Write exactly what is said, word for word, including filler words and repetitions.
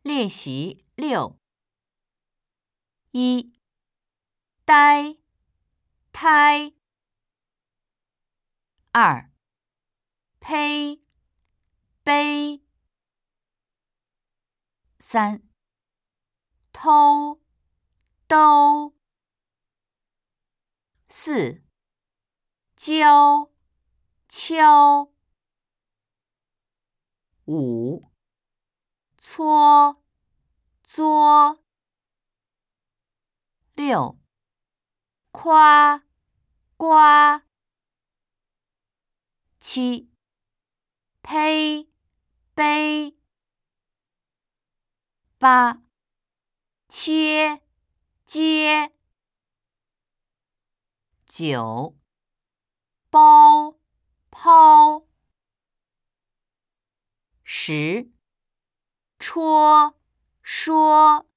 练习六：一、呆、胎；二、胚、杯；三、偷、兜；四、教、敲；五、搓、作；六、夸、刮；七、胚、杯；八、切、接；九、包、抛；十、戳、说。